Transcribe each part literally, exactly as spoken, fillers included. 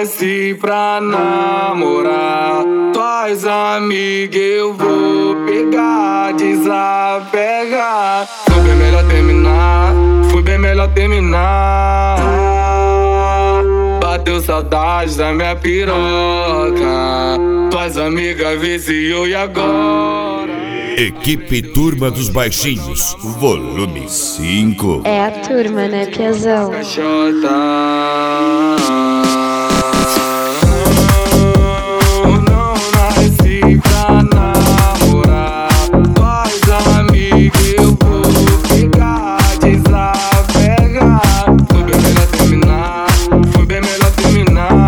nasci pra namorar. Tuas amigas eu vou pegar, desapegar. Foi bem melhor terminar, foi bem melhor terminar. Bateu saudade da minha piroca. Tuas amigas viciou e agora? Equipe Turma dos Baixinhos, volume cinco. É a turma, né, Piazão? Não nasci pra namorar. Tuas amigas eu vou pegar, desapegar. Foi bem melhor terminar, foi bem melhor terminar.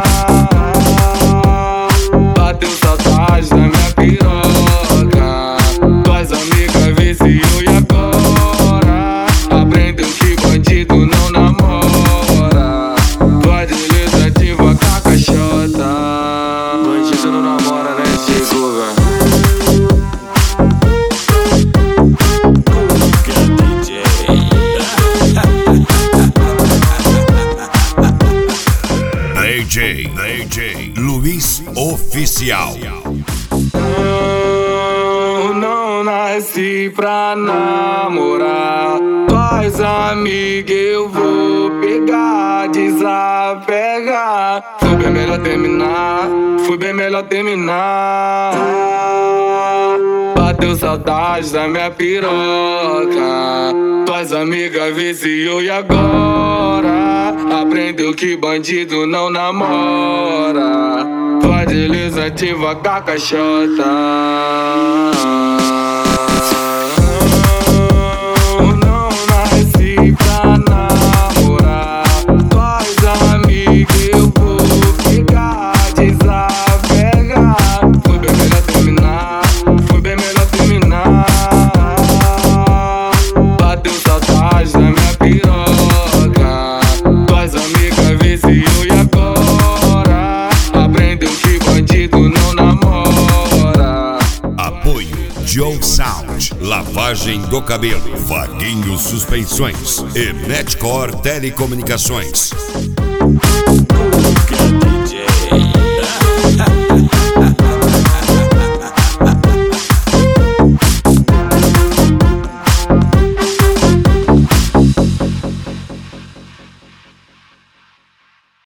Bateu saudade da minha piroca. Tuas amigas viciou e agora? Aprendeu que bandido não namora. Tua administrativa com a caixota. Bandido não namora, né, Chico, velho? D J, D J Luiz Oficial. Não, não nasci pra namorar. Tuas amigas eu vou pegar, desapegar. Foi bem melhor terminar, foi bem melhor terminar. Bateu saudade da minha piroca. Tuas amigas viciou e agora? Aprendeu que bandido não namora. Tua administrativa com a caixota. Não nasci pra namorar. Tuas amigas eu vou pegar, desapegar. Foi bem melhor terminar, foi bem melhor terminar. Bateu saudade da minha piroca. Tuas amigas viciou e agora? Aprendeu que bandido não namora. Apoio Joe Sound, lavagem do cabelo, Vaguinho Suspensões e Netcore Telecomunicações.